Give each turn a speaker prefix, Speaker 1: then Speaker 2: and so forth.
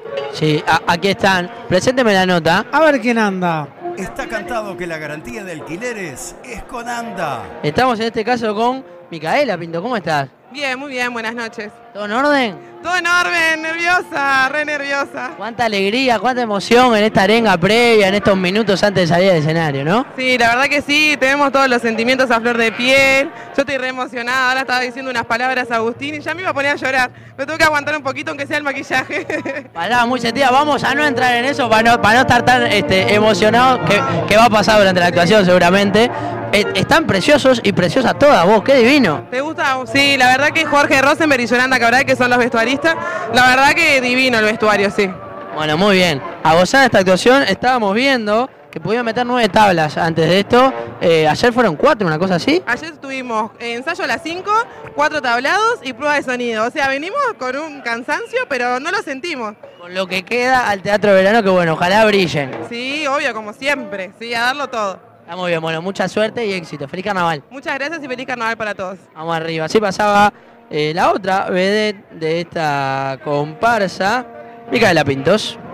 Speaker 1: Sí, aquí están. Presénteme la nota.
Speaker 2: A ver quién anda.
Speaker 3: Está cantado que la garantía de alquileres es con ANDA.
Speaker 1: Estamos en este caso con Micaela Pinto. ¿Cómo estás?
Speaker 4: Bien, muy bien, buenas noches.
Speaker 1: ¿Todo en orden?
Speaker 4: Todo en orden, nerviosa, re nerviosa.
Speaker 1: Cuánta alegría, cuánta emoción en esta arenga previa, en estos minutos antes de salir al escenario, ¿no?
Speaker 4: Sí, la verdad que sí, tenemos todos los sentimientos a flor de piel. Yo estoy re emocionada, ahora estaba diciendo unas palabras a Agustín y ya me iba a poner a llorar. Me tengo que aguantar un poquito aunque sea el maquillaje.
Speaker 1: Palabra muy sentida, vamos a no entrar en eso para no estar tan emocionado que va a pasar durante la actuación seguramente. Están preciosos y preciosas todas, vos, qué divino.
Speaker 4: ¿Te gusta? Sí, la verdad que Jorge Rosenberg y Yolanda Cabral, que son los vestuaristas, la verdad que divino el vestuario, sí.
Speaker 1: Bueno, muy bien. A gozar de esta actuación estábamos viendo que pudieron meter 9 tablas antes de esto. Ayer fueron 4, una cosa así.
Speaker 4: Ayer tuvimos ensayo a las 5, 4 tablados y prueba de sonido. O sea, venimos con un cansancio, pero no lo sentimos.
Speaker 1: Con lo que queda al Teatro de Verano, que bueno, ojalá brillen.
Speaker 4: Sí, obvio, como siempre. Sí, a darlo todo.
Speaker 1: Está muy bien, bueno, mucha suerte y éxito. Feliz carnaval.
Speaker 4: Muchas gracias y feliz carnaval para todos.
Speaker 1: Vamos arriba. Así pasaba la otra vedette de esta comparsa, Micaela Pintos.